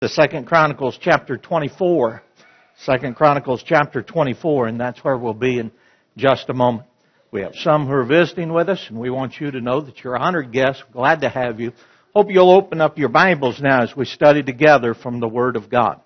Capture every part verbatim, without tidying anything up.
The Second Chronicles chapter twenty-four. Second Chronicles chapter twenty-four, and that's where we'll be in just a moment. We have some who are visiting with us, and we want you to know that you're honored guests. We're glad to have you. Hope you'll open up your Bibles now as we study together from the Word of God.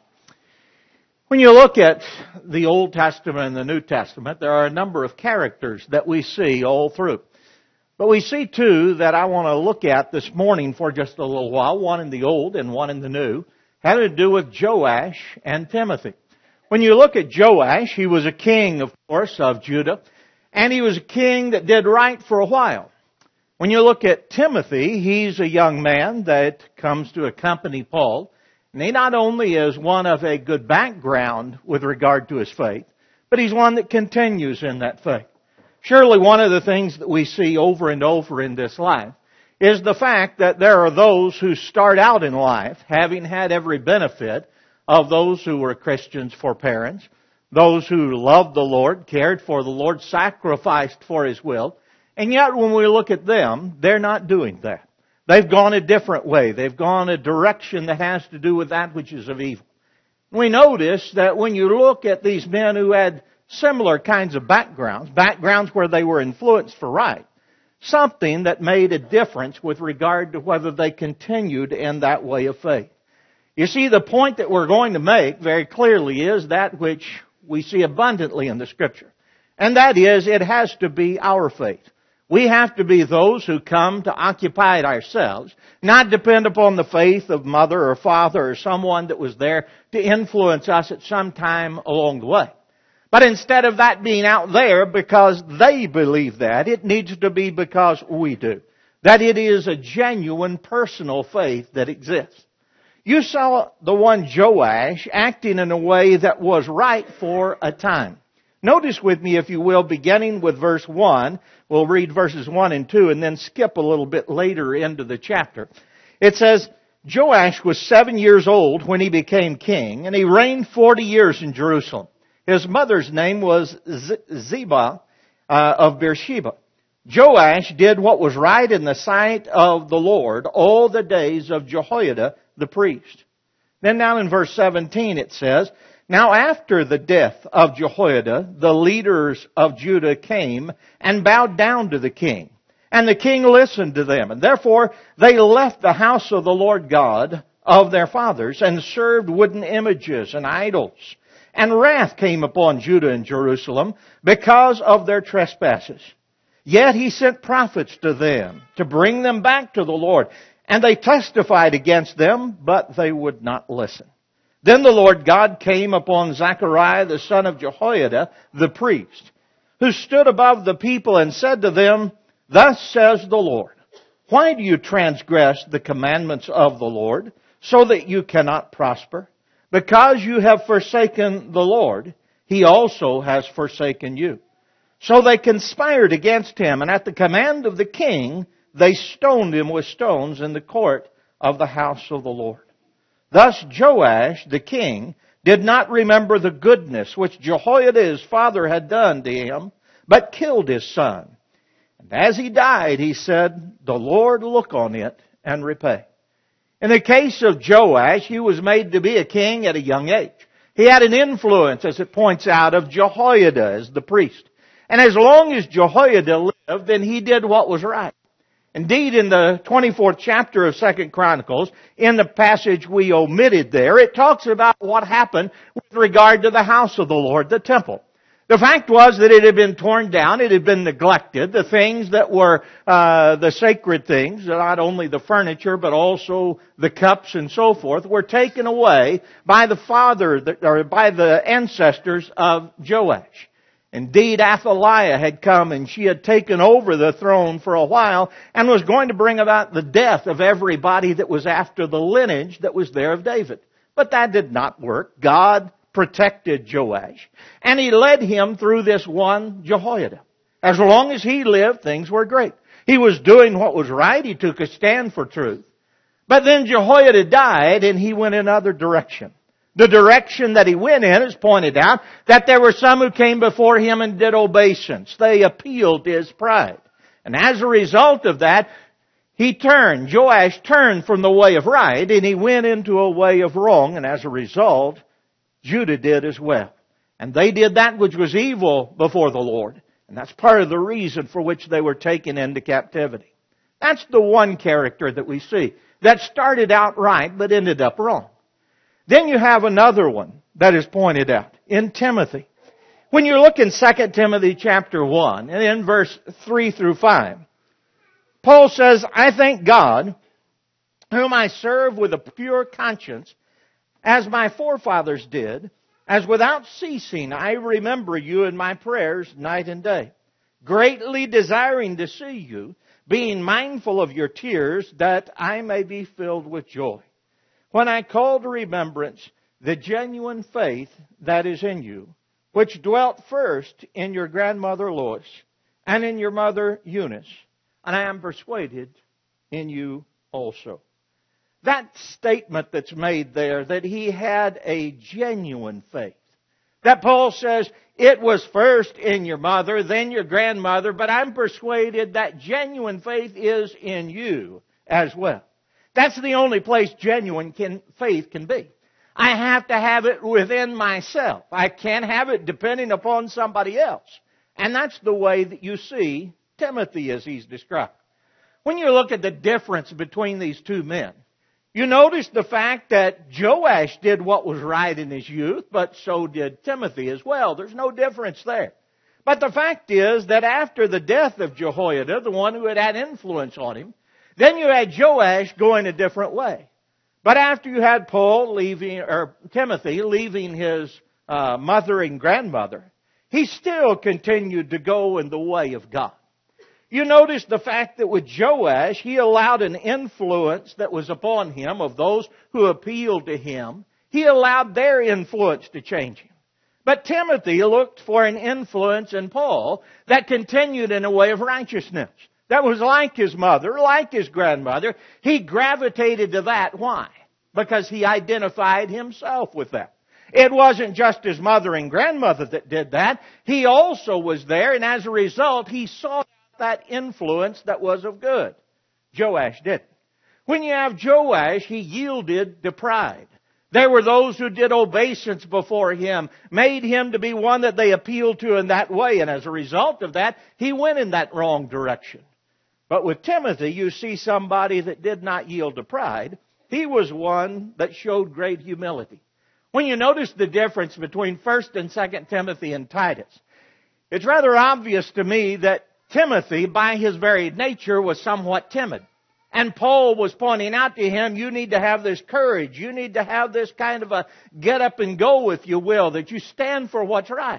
When you look at the Old Testament and the New Testament, there are a number of characters that we see all through. But we see two that I want to look at this morning for just a little while, one in the Old and one in the New, having to do with Joash and Timothy. When you look at Joash, he was a king, of course, of Judah, and he was a king that did right for a while. When you look at Timothy, he's a young man that comes to accompany Paul, and he not only is one of a good background with regard to his faith, but he's one that continues in that faith. Surely one of the things that we see over and over in this life is the fact that there are those who start out in life having had every benefit of those who were Christians for parents, those who loved the Lord, cared for the Lord, sacrificed for His will, and yet when we look at them, they're not doing that. They've gone a different way. They've gone a direction that has to do with that which is of evil. We notice that when you look at these men who had similar kinds of backgrounds, backgrounds where they were influenced for right, something that made a difference with regard to whether they continued in that way of faith. You see, the point that we're going to make very clearly is that which we see abundantly in the Scripture. And that is, it has to be our faith. We have to be those who come to occupy it ourselves, not depend upon the faith of mother or father or someone that was there to influence us at some time along the way. But instead of that being out there because they believe that, it needs to be because we do. That it is a genuine personal faith that exists. You saw the one Joash acting in a way that was right for a time. Notice with me, if you will, beginning with verse one. We'll read verses one and two and then skip a little bit later into the chapter. It says, Joash was seven years old when he became king, and he reigned forty years in Jerusalem. His mother's name was Ziba uh, of Beersheba. Joash did what was right in the sight of the Lord all the days of Jehoiada the priest. Then down in verse seventeen it says, Now after the death of Jehoiada, the leaders of Judah came and bowed down to the king. And the king listened to them. And therefore they left the house of the Lord God of their fathers and served wooden images and idols. And wrath came upon Judah and Jerusalem because of their trespasses. Yet he sent prophets to them to bring them back to the Lord. And they testified against them, but they would not listen. Then the Lord God came upon Zechariah the son of Jehoiada, the priest, who stood above the people and said to them, Thus says the Lord, Why do you transgress the commandments of the Lord, so that you cannot prosper? Because you have forsaken the Lord, He also has forsaken you. So they conspired against him, and at the command of the king, they stoned him with stones in the court of the house of the Lord. Thus Joash, the king, did not remember the goodness which Jehoiada his father had done to him, but killed his son. And as he died, he said, The Lord look on it and repay. In the case of Joash, he was made to be a king at a young age. He had an influence, as it points out, of Jehoiada as the priest. And as long as Jehoiada lived, then he did what was right. Indeed, in the twenty-fourth chapter of Second Chronicles, in the passage we omitted there, it talks about what happened with regard to the house of the Lord, the temple. The fact was that it had been torn down, it had been neglected. The things that were uh, the sacred things, not only the furniture, but also the cups and so forth, were taken away by the father, or by the ancestors of Joash. Indeed, Athaliah had come and she had taken over the throne for a while and was going to bring about the death of everybody that was after the lineage that was there of David. But that did not work. God protected Joash, and He led him through this one Jehoiada. As long as he lived, things were great. He was doing what was right. He took a stand for truth. But then Jehoiada died and he went another direction. The direction that he went in is pointed out that there were some who came before him and did obeisance. They appealed to his pride. And as a result of that, he turned, Joash turned from the way of right, and he went into a way of wrong, and as a result, Judah did as well. And they did that which was evil before the Lord. And that's part of the reason for which they were taken into captivity. That's the one character that we see that started out right but ended up wrong. Then you have another one that is pointed out in Timothy. When you look in Second Timothy chapter one and in verse three through five, Paul says, I thank God, whom I serve with a pure conscience, as my forefathers did, as without ceasing I remember you in my prayers night and day, greatly desiring to see you, being mindful of your tears, that I may be filled with joy. When I call to remembrance the genuine faith that is in you, which dwelt first in your grandmother Lois and in your mother Eunice, and I am persuaded in you also. That statement that's made there, that he had a genuine faith. That Paul says, it was first in your mother, then your grandmother, but I'm persuaded that genuine faith is in you as well. That's the only place genuine can, faith can be. I have to have it within myself. I can't have it depending upon somebody else. And that's the way that you see Timothy as he's described. When you look at the difference between these two men, you notice the fact that Joash did what was right in his youth, but so did Timothy as well. There's no difference there. But the fact is that after the death of Jehoiada, the one who had had influence on him, then you had Joash going a different way. But after you had Paul leaving, or Timothy leaving his uh, mother and grandmother, he still continued to go in the way of God. You notice the fact that with Joash, he allowed an influence that was upon him of those who appealed to him. He allowed their influence to change him. But Timothy looked for an influence in Paul that continued in a way of righteousness. That was like his mother, like his grandmother. He gravitated to that. Why? Because he identified himself with that. It wasn't just his mother and grandmother that did that. He also was there, and as a result, he saw that influence that was of good. Joash didn't. When you have Joash, he yielded to pride. There were those who did obeisance before him, made him to be one that they appealed to in that way, and as a result of that, he went in that wrong direction. But with Timothy, you see somebody that did not yield to pride. He was one that showed great humility. When you notice the difference between First and Second Timothy and Titus, it's rather obvious to me that Timothy, by his very nature, was somewhat timid. And Paul was pointing out to him, you need to have this courage. You need to have this kind of a get up and go, if you will, that you stand for what's right.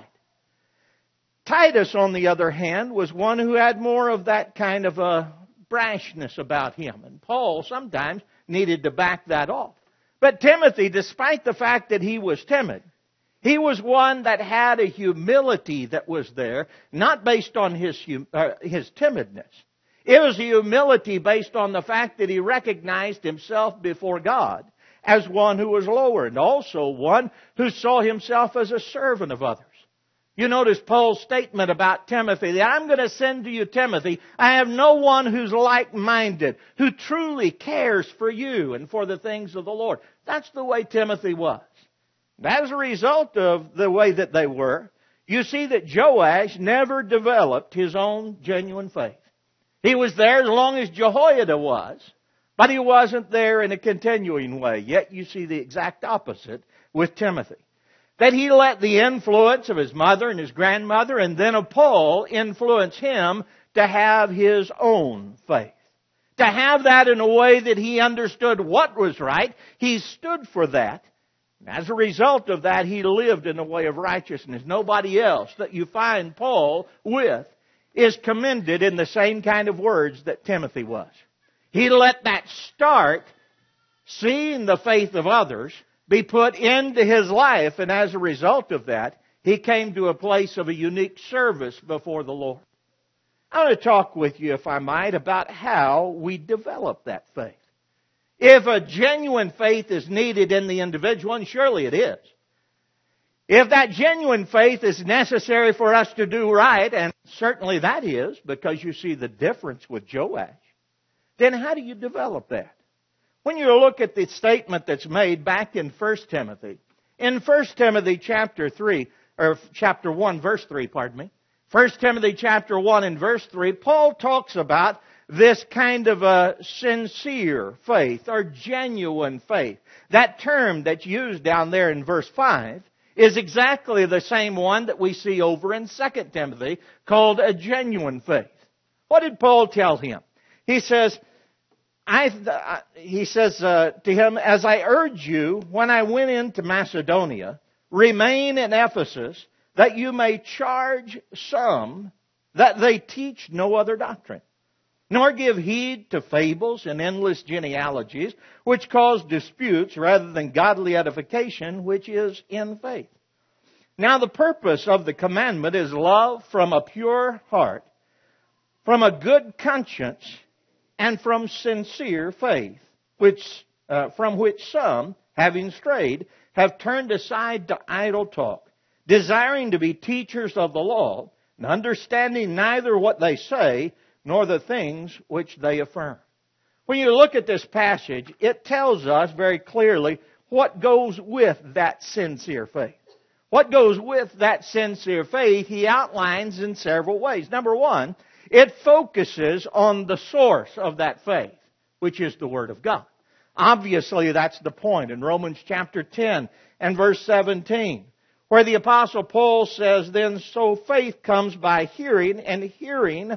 Titus, on the other hand, was one who had more of that kind of a brashness about him. And Paul sometimes needed to back that off. But Timothy, despite the fact that he was timid, he was one that had a humility that was there, not based on his uh, his timidness. It was a humility based on the fact that he recognized himself before God as one who was lower, and also one who saw himself as a servant of others. You notice Paul's statement about Timothy, that I'm going to send to you Timothy. I have no one who's like-minded, who truly cares for you and for the things of the Lord. That's the way Timothy was. As a result of the way that they were, you see that Joash never developed his own genuine faith. He was there as long as Jehoiada was, but he wasn't there in a continuing way. Yet you see the exact opposite with Timothy. That he let the influence of his mother and his grandmother and then of Paul influence him to have his own faith. To have that in a way that he understood what was right. He stood for that. As a result of that, he lived in a way of righteousness. Nobody else that you find Paul with is commended in the same kind of words that Timothy was. He let that start, seeing the faith of others, be put into his life, and as a result of that, he came to a place of a unique service before the Lord. I want to talk with you, if I might, about how we develop that faith. If a genuine faith is needed in the individual, and surely it is. If that genuine faith is necessary for us to do right, and certainly that is, because you see the difference with Joash. then how do you develop that? When you look at the statement that's made back in First Timothy, in First Timothy chapter three, or chapter one, verse three, pardon me, First Timothy chapter one and verse three, Paul talks about this kind of a sincere faith or genuine faith. That term that's used down there in verse five is exactly the same one that we see over in Second Timothy called a genuine faith. What did Paul tell him? He says, I, he says uh, to him, as I urge you when I went into Macedonia, remain in Ephesus, that you may charge some that they teach no other doctrine, nor give heed to fables and endless genealogies, which cause disputes rather than godly edification, which is in faith. Now the purpose of the commandment is love from a pure heart, from a good conscience, and from sincere faith, which uh, from which some, having strayed, have turned aside to idle talk, desiring to be teachers of the law, and understanding neither what they say, nor the things which they affirm. When you look at this passage, it tells us very clearly what goes with that sincere faith. What goes with that sincere faith, he outlines in several ways. Number one, it focuses on the source of that faith, which is the Word of God. Obviously, that's the point in Romans chapter ten and verse seventeen, where the Apostle Paul says, then so faith comes by hearing, and hearing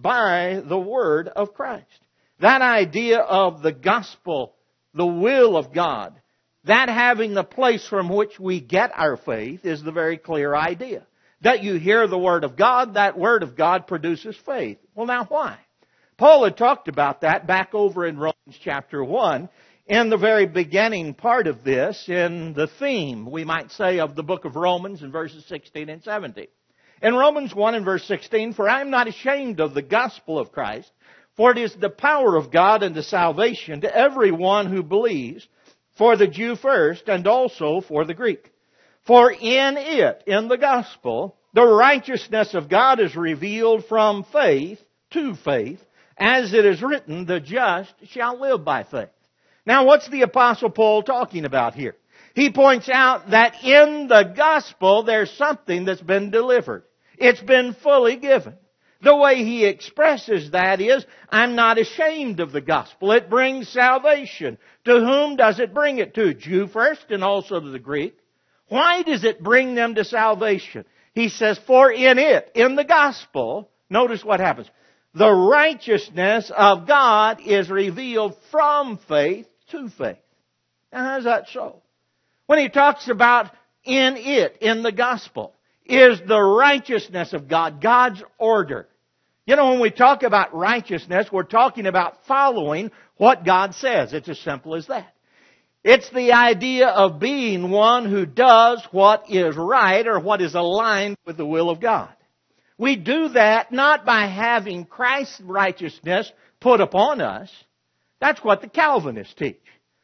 by the Word of Christ. That idea of the gospel, the will of God, that having the place from which we get our faith is the very clear idea. That you hear the Word of God, that Word of God produces faith. Well, now why? Paul had talked about that back over in Romans chapter one, in the very beginning part of this, in the theme, we might say, of the book of Romans in verses sixteen and seventeen. In Romans one and verse sixteen, for I am not ashamed of the gospel of Christ, for it is the power of God unto salvation to everyone who believes, for the Jew first, and also for the Greek. For in it, in the gospel, the righteousness of God is revealed from faith to faith, as it is written, the just shall live by faith. Now, what's the Apostle Paul talking about here? He points out that in the gospel, there's something that's been delivered. It's been fully given. The way he expresses that is, I'm not ashamed of the gospel. It brings salvation. To whom does it bring it to? Jew first and also to the Greek. Why does it bring them to salvation? He says, for in it, in the gospel, notice what happens. The righteousness of God is revealed from faith to faith. Now, how's that so? When he talks about in it, in the gospel, is the righteousness of God, God's order. You know, when we talk about righteousness, we're talking about following what God says. It's as simple as that. It's the idea of being one who does what is right or what is aligned with the will of God. We do that not by having Christ's righteousness put upon us. That's what the Calvinists teach.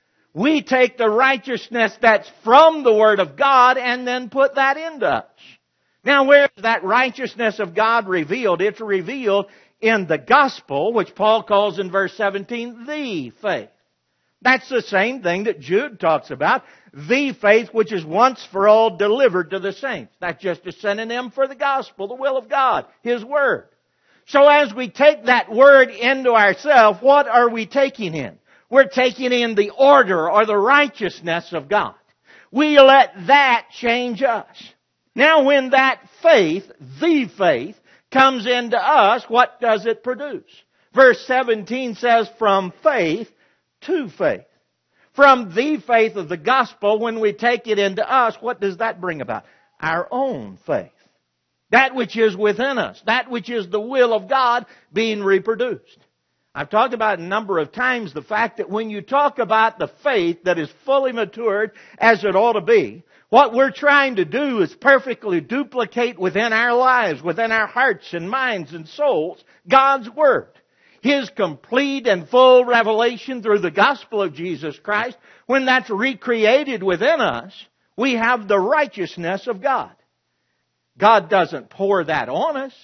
We take the righteousness that's from the Word of God and then put that into us. Now, where is that righteousness of God revealed? It's revealed in the gospel, which Paul calls in verse seventeen, the faith. That's the same thing that Jude talks about, the faith which is once for all delivered to the saints. That's just a synonym for the gospel, the will of God, His Word. So as we take that Word into ourselves, what are we taking in? We're taking in the order or the righteousness of God. We let that change us. Now when that faith, the faith, comes into us, what does it produce? Verse seventeen says, from faith to faith. From the faith of the gospel, when we take it into us, what does that bring about? Our own faith. That which is within us. That which is the will of God being reproduced. I've talked about a number of times the fact that when you talk about the faith that is fully matured as it ought to be, what we're trying to do is perfectly duplicate within our lives, within our hearts and minds and souls, God's Word. His complete and full revelation through the gospel of Jesus Christ. When that's recreated within us, we have the righteousness of God. God doesn't pour that on us.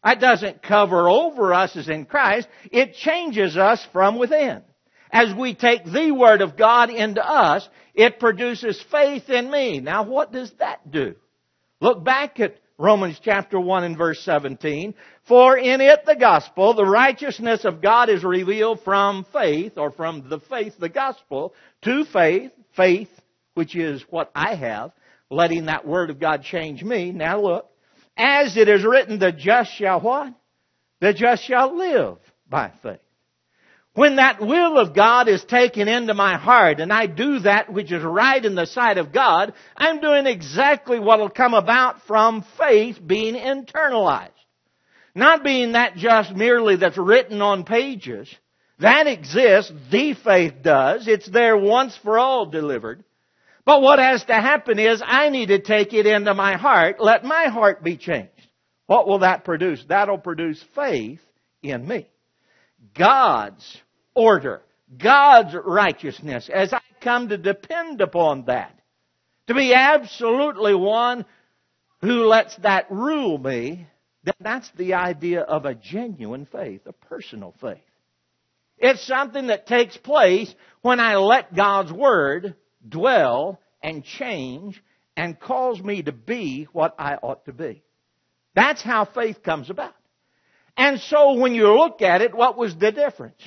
It doesn't cover over us as in Christ. It changes us from within. As we take the Word of God into us, it produces faith in me. Now what does that do? Look back at Romans chapter one and verse seventeen. For in it, the gospel, the righteousness of God is revealed from faith, or from the faith, the gospel, to faith, faith, which is what I have, letting that Word of God change me. Now look. As it is written, the just shall what? The just shall live by faith. When that will of God is taken into my heart and I do that which is right in the sight of God, I'm doing exactly what will come about from faith being internalized. Not being that just merely that's written on pages. That exists. The faith does. It's there once for all delivered. But what has to happen is I need to take it into my heart. Let my heart be changed. What will that produce? That'll produce faith in me. God's order. God's righteousness. As I come to depend upon that. To be absolutely one who lets that rule me. Then that's the idea of a genuine faith. A personal faith. It's something that takes place when I let God's Word dwell and change and cause me to be what I ought to be. That's how faith comes about. And so when you look at it, what was the difference?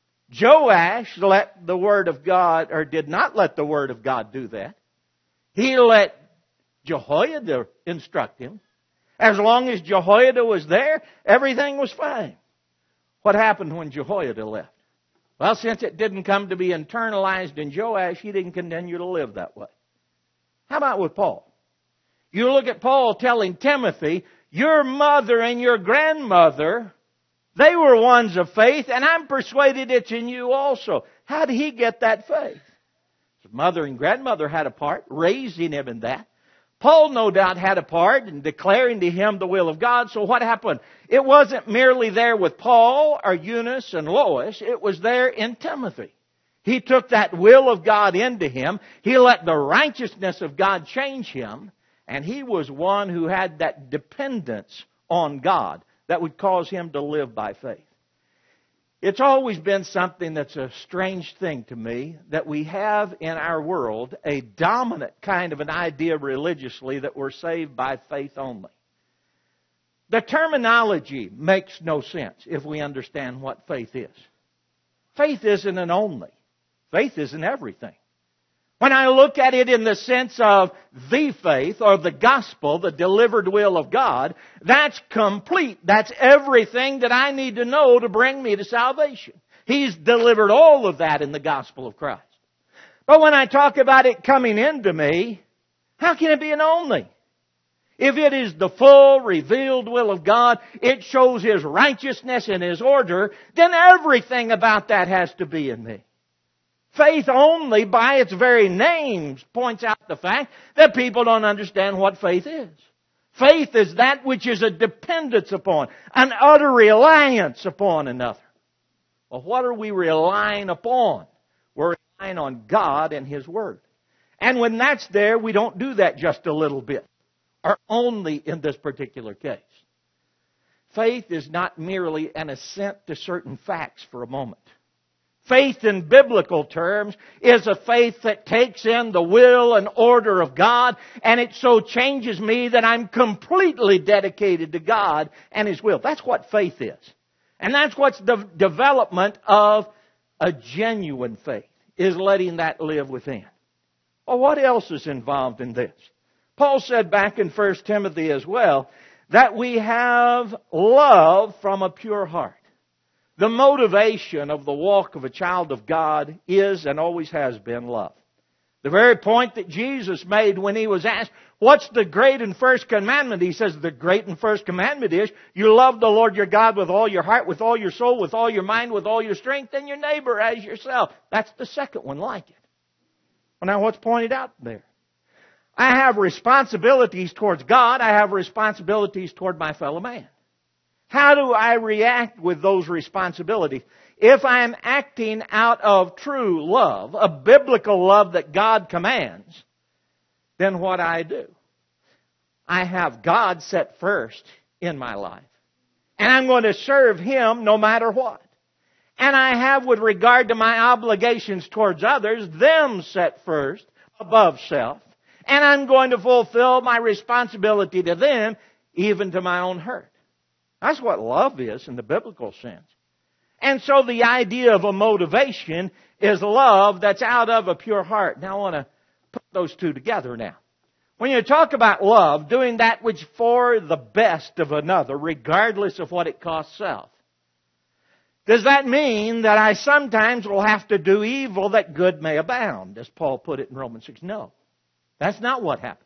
Joash let the Word of God, or did not let the Word of God do that. He let Jehoiada instruct him. As long as Jehoiada was there, everything was fine. What happened when Jehoiada left? Well, since it didn't come to be internalized in Joash, he didn't continue to live that way. How about with Paul? You look at Paul telling Timothy, your mother and your grandmother, they were ones of faith, and I'm persuaded it's in you also. How did he get that faith? His mother and grandmother had a part, raising him in that. Paul no doubt had a part in declaring to him the will of God. So what happened? It wasn't merely there with Paul or Eunice and Lois. It was there in Timothy. He took that will of God into him. He let the righteousness of God change him. And he was one who had that dependence on God that would cause him to live by faith. It's always been something that's a strange thing to me that we have in our world a dominant kind of an idea religiously that we're saved by faith only. The terminology makes no sense if we understand what faith is. Faith isn't an only. Faith isn't everything. When I look at it in the sense of the faith or the gospel, the delivered will of God, that's complete. That's everything that I need to know to bring me to salvation. He's delivered all of that in the gospel of Christ. But when I talk about it coming into me, how can it be an only? If it is the full revealed will of God, it shows His righteousness and His order, then everything about that has to be in me. Faith only, by its very name, points out the fact that people don't understand what faith is. Faith is that which is a dependence upon, an utter reliance upon another. Well, what are we relying upon? We're relying on God and His Word. And when that's there, we don't do that just a little bit, or only in this particular case. Faith is not merely an assent to certain facts for a moment. Faith in biblical terms is a faith that takes in the will and order of God, and it so changes me that I'm completely dedicated to God and His will. That's what faith is. And that's what's the development of a genuine faith, is letting that live within. Well, what else is involved in this? Paul said back in First Timothy as well, that we have love from a pure heart. The motivation of the walk of a child of God is and always has been love. The very point that Jesus made when He was asked, what's the great and first commandment? He says, the great and first commandment is, you love the Lord your God with all your heart, with all your soul, with all your mind, with all your strength, and your neighbor as yourself. That's the second one like it. Well, now what's pointed out there? I have responsibilities towards God. I have responsibilities toward my fellow man. How do I react with those responsibilities? If I am acting out of true love, a biblical love that God commands, then what I do? I have God set first in my life. And I'm going to serve Him no matter what. And I have, with regard to my obligations towards others, them set first, above self. And I'm going to fulfill my responsibility to them, even to my own hurt. That's what love is in the biblical sense. And so the idea of a motivation is love that's out of a pure heart. Now I want to put those two together now. When you talk about love, doing that which for the best of another, regardless of what it costs self, does that mean that I sometimes will have to do evil that good may abound, as Paul put it in Romans six? No. That's not what happens.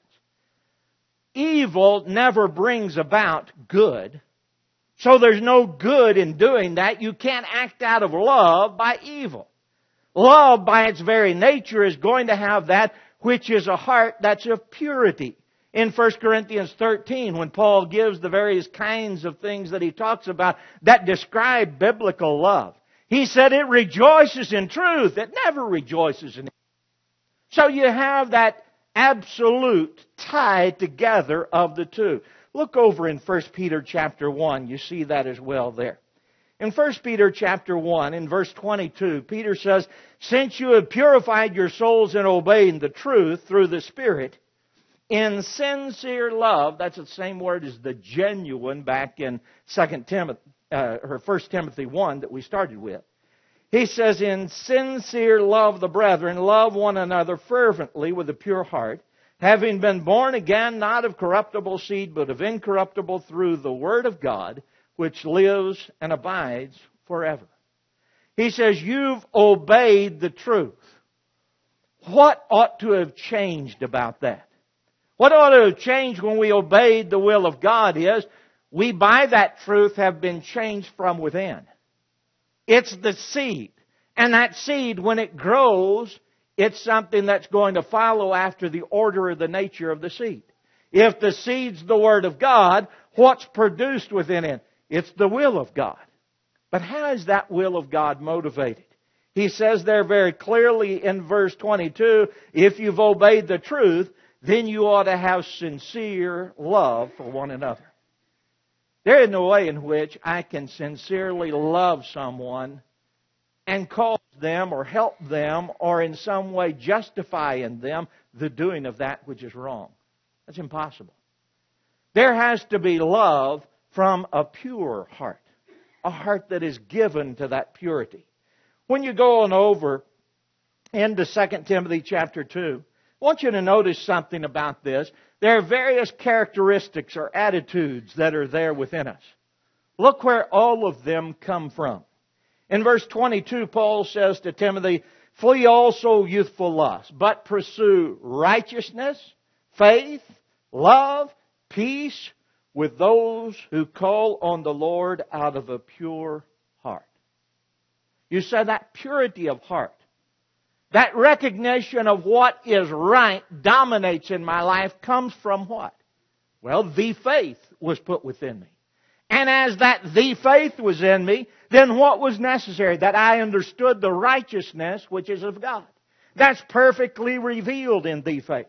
Evil never brings about good. So there's no good in doing that. You can't act out of love by evil. Love, by its very nature, is going to have that which is a heart that's of purity. In First Corinthians thirteen, when Paul gives the various kinds of things that he talks about that describe biblical love, he said it rejoices in truth. It never rejoices in evil. So you have that absolute tie together of the two. Look over in First Peter chapter one. You see that as well there. In First Peter chapter one, in verse twenty-two, Peter says, "Since you have purified your souls in obeying the truth through the Spirit, in sincere love," that's the same word as the genuine back in Second Timothy, uh, or First Timothy one that we started with. He says, "In sincere love the brethren, love one another fervently with a pure heart, having been born again, not of corruptible seed, but of incorruptible, through the Word of God, which lives and abides forever." He says, you've obeyed the truth. What ought to have changed about that? What ought to have changed when we obeyed the will of God is, we by that truth have been changed from within. It's the seed. And that seed, when it grows, it's something that's going to follow after the order of the nature of the seed. If the seed's the Word of God, what's produced within it? It's the will of God. But how is that will of God motivated? He says there very clearly in verse twenty-two, if you've obeyed the truth, then you ought to have sincere love for one another. There is no way in which I can sincerely love someone and cause them or help them or in some way justify in them the doing of that which is wrong. That's impossible. There has to be love from a pure heart, a heart that is given to that purity. When you go on over into Second Timothy chapter two, I want you to notice something about this. There are various characteristics or attitudes that are there within us. Look where all of them come from. In verse twenty-two, Paul says to Timothy, "Flee also youthful lust, but pursue righteousness, faith, love, peace with those who call on the Lord out of a pure heart." You said that purity of heart, that recognition of what is right dominates in my life comes from what? Well, the faith was put within me. And as that the faith was in me, then what was necessary? That I understood the righteousness which is of God. That's perfectly revealed in the faith.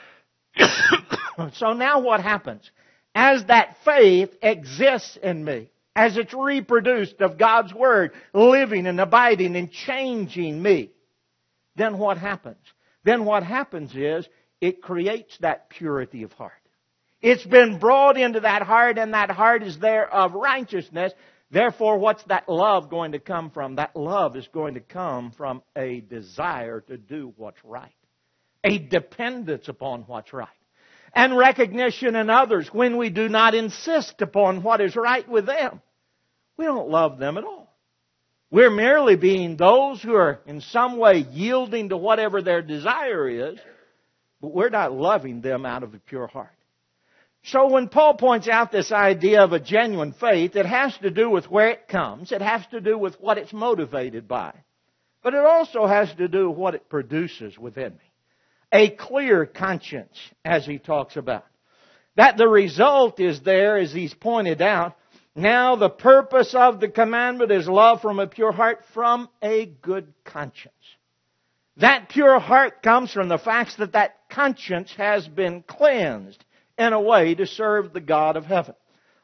So now what happens? As that faith exists in me, as it's reproduced of God's Word, living and abiding and changing me, then what happens? Then what happens is it creates that purity of heart. It's been brought into that heart, and that heart is there of righteousness. Therefore, what's that love going to come from? That love is going to come from a desire to do what's right. A dependence upon what's right. And recognition in others when we do not insist upon what is right with them. We don't love them at all. We're merely being those who are in some way yielding to whatever their desire is, but we're not loving them out of a pure heart. So when Paul points out this idea of a genuine faith, it has to do with where it comes. It has to do with what it's motivated by. But it also has to do with what it produces within me. A clear conscience, as he talks about. That the result is there, as he's pointed out. Now the purpose of the commandment is love from a pure heart, from a good conscience. That pure heart comes from the fact that that conscience has been cleansed in a way to serve the God of heaven.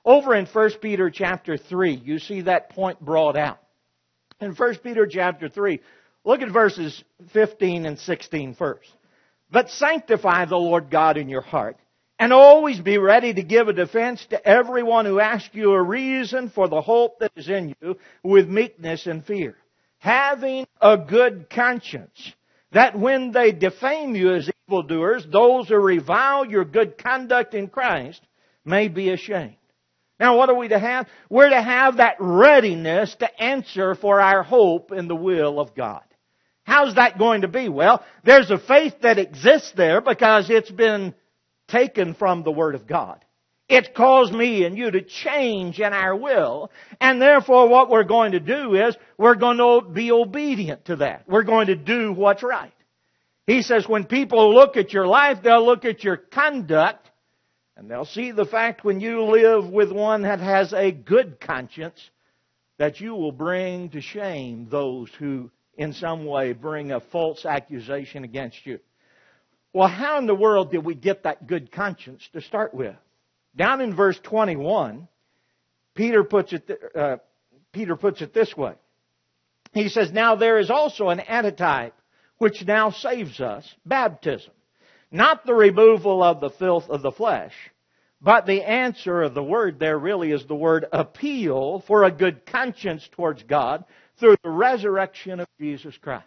Over in First Peter chapter three, you see that point brought out. In First Peter chapter three, look at verses fifteen and sixteen first. But sanctify the Lord God in your heart, and always be ready to give a defense to everyone who asks you a reason for the hope that is in you with meekness and fear, having a good conscience, that when they defame you as evildoers, those who revile your good conduct in Christ may be ashamed. Now what are we to have? We're to have that readiness to answer for our hope in the will of God. How's that going to be? Well, there's a faith that exists there because it's been taken from the Word of God. It's caused me and you to change in our will. And therefore what we're going to do is we're going to be obedient to that. We're going to do what's right. He says when people look at your life, they'll look at your conduct, and they'll see the fact when you live with one that has a good conscience, that you will bring to shame those who in some way bring a false accusation against you. Well, how in the world did we get that good conscience to start with? Down in verse twenty-one, Peter puts it, uh, Peter puts it this way. He says, now there is also an antitype which now saves us, baptism. Not the removal of the filth of the flesh, but the answer of the word there really is the word appeal for a good conscience towards God through the resurrection of Jesus Christ.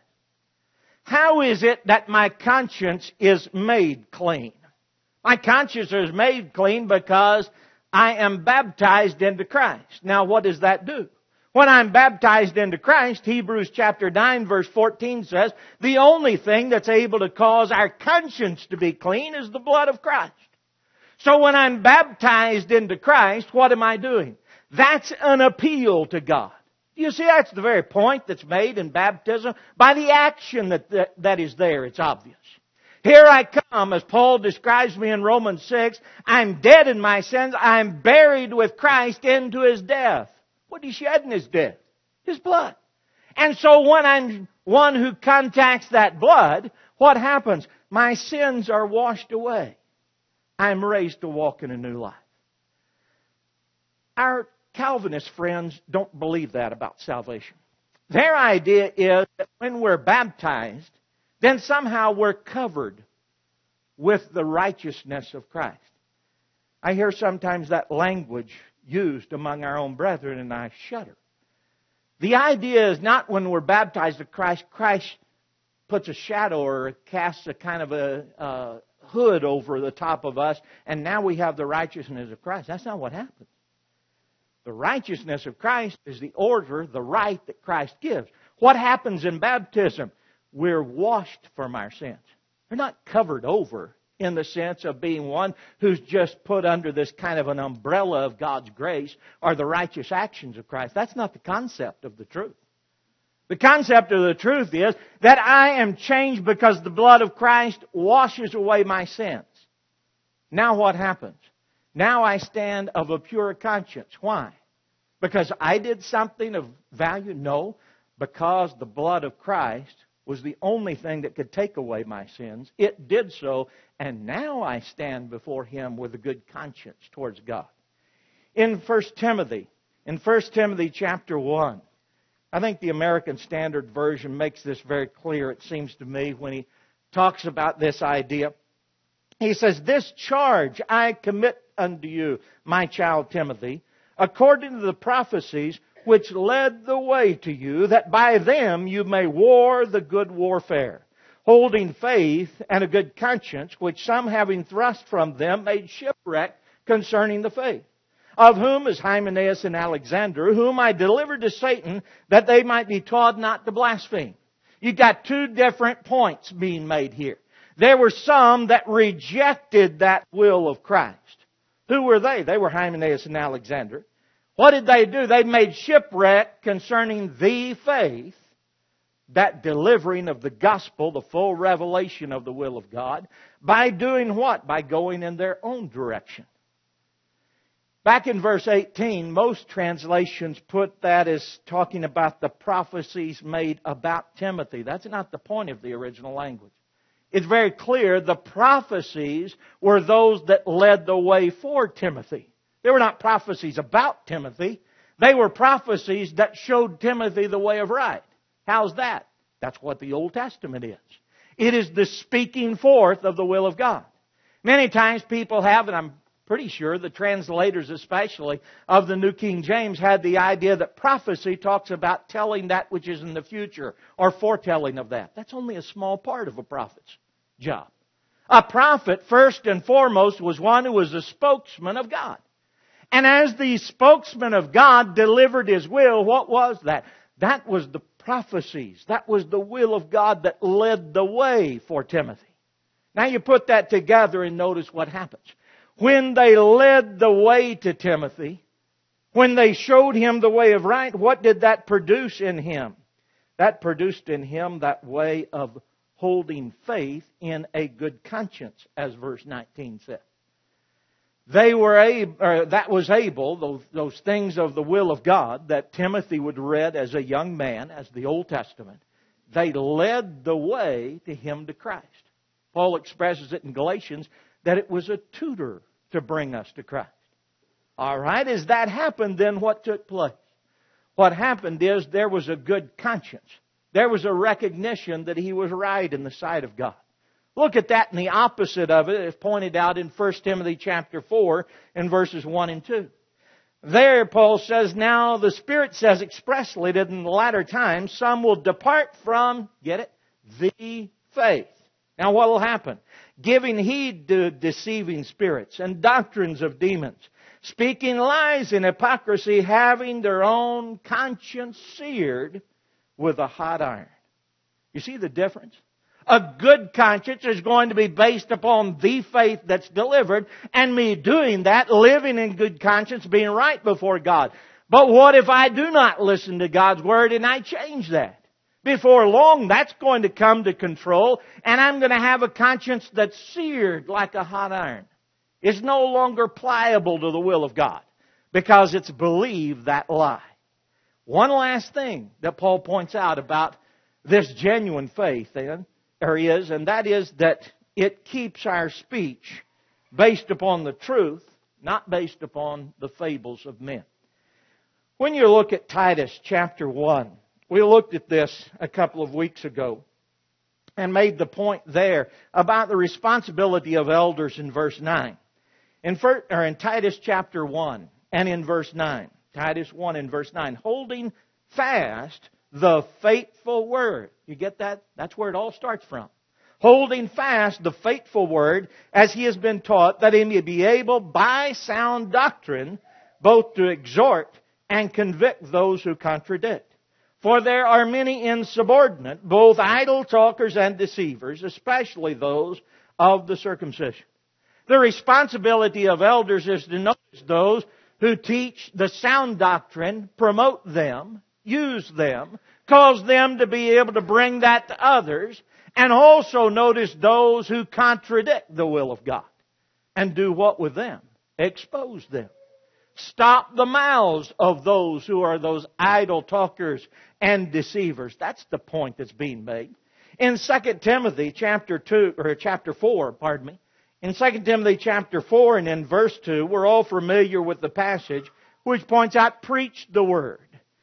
How is it that my conscience is made clean? My conscience is made clean because I am baptized into Christ. Now what does that do? When I'm baptized into Christ, Hebrews chapter nine verse fourteen says, the only thing that's able to cause our conscience to be clean is the blood of Christ. So when I'm baptized into Christ, what am I doing? That's an appeal to God. You see, that's the very point that's made in baptism. By the action that, that, that is there, it's obvious. Here I come, as Paul describes me in Romans six, I'm dead in my sins, I'm buried with Christ into His death. What did He shed in His death? His blood. And so when I'm one who contacts that blood, what happens? My sins are washed away. I'm raised to walk in a new life. Our Calvinist friends don't believe that about salvation. Their idea is that when we're baptized, then somehow we're covered with the righteousness of Christ. I hear sometimes that language used among our own brethren, and I shudder. The idea is not when we're baptized to Christ, Christ puts a shadow or casts a kind of a uh, hood over the top of us, and now we have the righteousness of Christ. That's not what happens. The righteousness of Christ is the order, the right that Christ gives. What happens in baptism? We're washed from our sins. We're not covered over in the sense of being one who's just put under this kind of an umbrella of God's grace or the righteous actions of Christ. That's not the concept of the truth. The concept of the truth is that I am changed because the blood of Christ washes away my sins. Now what happens? Now I stand of a pure conscience. Why? Because I did something of value? No. Because the blood of Christ was the only thing that could take away my sins. It did so, and now I stand before Him with a good conscience towards God. In First Timothy, in First Timothy chapter one, I think the American Standard Version makes this very clear, it seems to me, when he talks about this idea. He says, this charge I commit unto you, my child Timothy, according to the prophecies which led the way to you, that by them you may war the good warfare, holding faith and a good conscience, which some having thrust from them made shipwreck concerning the faith. Of whom is Hymenaeus and Alexander, whom I delivered to Satan, that they might be taught not to blaspheme. You've got two different points being made here. There were some that rejected that will of Christ. Who were they? They were Hymenaeus and Alexander. What did they do? They made shipwreck concerning the faith, that delivering of the gospel, the full revelation of the will of God, by doing what? By going in their own direction. Back in verse eighteen, most translations put that as talking about the prophecies made about Timothy. That's not the point of the original language. It's very clear the prophecies were those that led the way for Timothy. They were not prophecies about Timothy. They were prophecies that showed Timothy the way of right. How's that? That's what the Old Testament is. It is the speaking forth of the will of God. Many times people have, and I'm pretty sure the translators especially of the New King James had the idea that prophecy talks about telling that which is in the future or foretelling of that. That's only a small part of a prophet's job. A prophet, first and foremost, was one who was a spokesman of God. And as the spokesman of God delivered His will, what was that? That was the prophecies. That was the will of God that led the way for Timothy. Now you put that together and notice what happens. When they led the way to Timothy, when they showed him the way of right, what did that produce in him? That produced in him that way of holding faith in a good conscience, as verse nineteen said. They were able, or that was able, those, those things of the will of God that Timothy would read as a young man, as the Old Testament, they led the way to him to Christ. Paul expresses it in Galatians that it was a tutor to bring us to Christ. All right, as that happened, then what took place? What happened is there was a good conscience. There was a recognition that he was right in the sight of God. Look at that, and the opposite of it is pointed out in First Timothy chapter four in verses one and two. There, Paul says, now the Spirit says expressly that in the latter times some will depart from, get it, the faith. Now what will happen? Giving heed to deceiving spirits and doctrines of demons, speaking lies in hypocrisy, having their own conscience seared with a hot iron. You see the difference? A good conscience is going to be based upon the faith that's delivered, and me doing that, living in good conscience, being right before God. But what if I do not listen to God's Word and I change that? Before long, that's going to come to control, and I'm going to have a conscience that's seared like a hot iron. It's no longer pliable to the will of God because it's believed that lie. One last thing that Paul points out about this genuine faith, then, there is, and that is that it keeps our speech based upon the truth, not based upon the fables of men. When you look at Titus chapter one, we looked at this a couple of weeks ago and made the point there about the responsibility of elders in verse nine. In, first, or in Titus chapter one and in verse nine, Titus one and verse nine, holding fast the faithful word. You get that? That's where it all starts from. Holding fast the faithful word as he has been taught, that he may be able by sound doctrine both to exhort and convict those who contradict. For there are many insubordinate, both idle talkers and deceivers, especially those of the circumcision. The responsibility of elders is to notice those who teach the sound doctrine, promote them, use them, cause them to be able to bring that to others, and also notice those who contradict the will of God. And do what with them? Expose them. Stop the mouths of those who are those idle talkers and deceivers. That's the point that's being made. In Second Timothy chapter two, or chapter four, pardon me, in Second Timothy chapter four and in verse two, we're all familiar with the passage which points out, preach the word.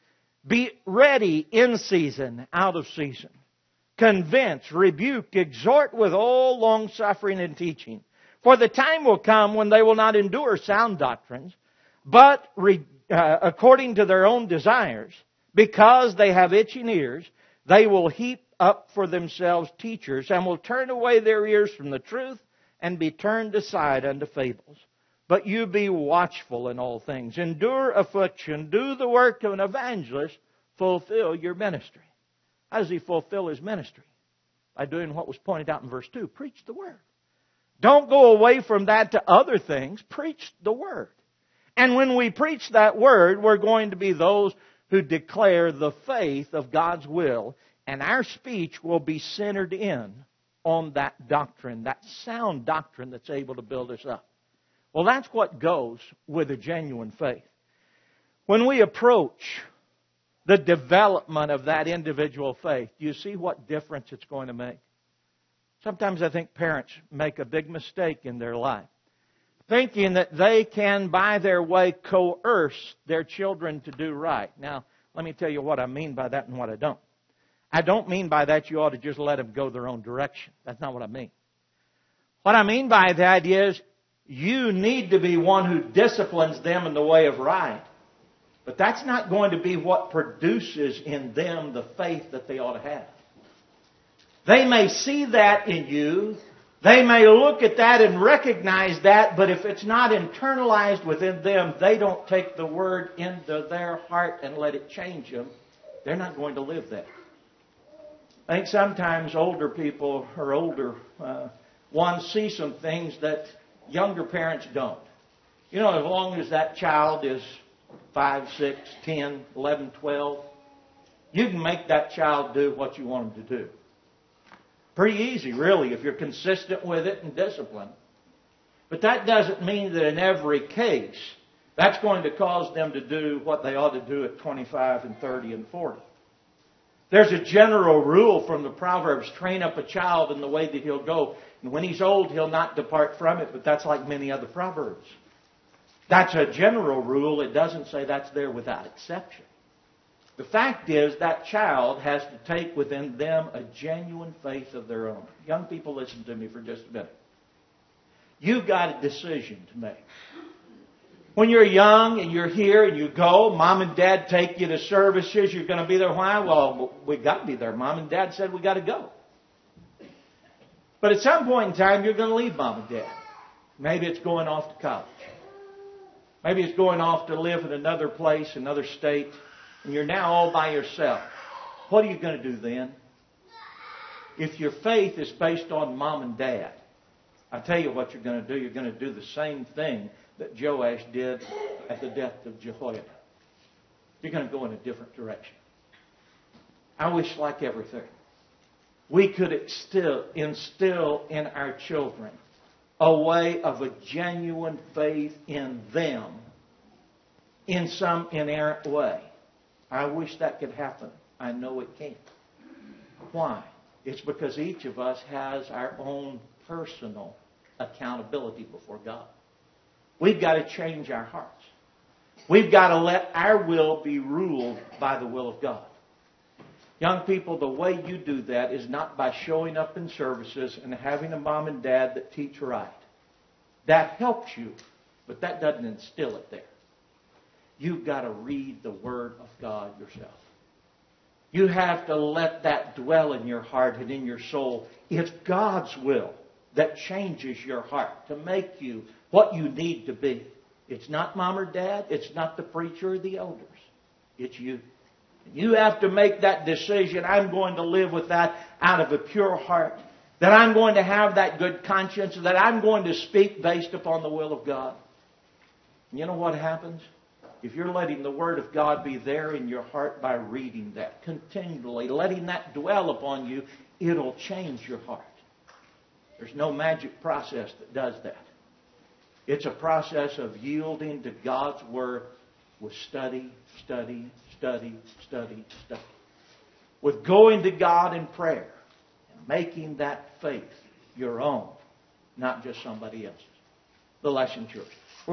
Be ready in season, out of season. Convince, rebuke, exhort with all long-suffering and teaching. For the time will come when they will not endure sound doctrines, but re, uh, according to their own desires, because they have itching ears, they will heap up for themselves teachers and will turn away their ears from the truth and be turned aside unto fables. But you be watchful in all things. Endure affliction. Do the work of an evangelist. Fulfill your ministry. How does he fulfill his ministry? By doing what was pointed out in verse two. Preach the word. Don't go away from that to other things. Preach the word. And when we preach that word, we're going to be those who declare the faith of God's will. And our speech will be centered in on that doctrine, that sound doctrine that's able to build us up. Well, that's what goes with a genuine faith. When we approach the development of that individual faith, do you see what difference it's going to make? Sometimes I think parents make a big mistake in their life. thinking that they can, by their way, coerce their children to do right. Now, let me tell you what I mean by that and what I don't. I don't mean by that you ought to just let them go their own direction. That's not what I mean. What I mean by that is you need to be one who disciplines them in the way of right. But that's not going to be what produces in them the faith that they ought to have. They may see that in you. They may look at that and recognize that, but if it's not internalized within them, they don't take the Word into their heart and let it change them. They're not going to live that. I think sometimes older people or older uh, ones see some things that younger parents don't. You know, as long as that child is five, six, ten, eleven, twelve, you can make that child do what you want them to do. Pretty easy, really, if you're consistent with it and disciplined. But that doesn't mean that in every case, that's going to cause them to do what they ought to do at twenty-five and thirty and forty. There's a general rule from the Proverbs, train up a child in the way that he'll go. And when he's old, he'll not depart from it, but that's like many other Proverbs. That's a general rule. It doesn't say that's there without exception. The fact is that child has to take within them a genuine faith of their own. Young people, listen to me for just a minute. You've got a decision to make. When you're young and you're here and you go, Mom and Dad take you to services, you're going to be there. Why? Well, we've got to be there. Mom and Dad said we've got to go. But at some point in time, you're going to leave Mom and Dad. Maybe it's going off to college. Maybe it's going off to live in another place, another state. And you're now all by yourself. What are you going to do then? If your faith is based on Mom and Dad, I tell you what you're going to do. You're going to do the same thing that Joash did at the death of Jehoiada. You're going to go in a different direction. I wish, like everything, we could instill, instill in our children a way of a genuine faith in them in some inerrant way. I wish that could happen. I know it can't. Why? It's because each of us has our own personal accountability before God. We've got to change our hearts. We've got to let our will be ruled by the will of God. Young people, the way you do that is not by showing up in services and having a mom and dad that teach right. That helps you, but that doesn't instill it there. You've got to read the Word of God yourself. You have to let that dwell in your heart and in your soul. It's God's will that changes your heart to make you what you need to be. It's not Mom or Dad. It's not the preacher or the elders. It's you. You have to make that decision. I'm going to live with that out of a pure heart. That I'm going to have that good conscience. That I'm going to speak based upon the will of God. And you know what happens? If you're letting the Word of God be there in your heart by reading that continually, letting that dwell upon you, it'll change your heart. There's no magic process that does that. It's a process of yielding to God's Word with study, study, study, study, study. With going to God in prayer and making that faith your own, not just somebody else's. The lesson, church.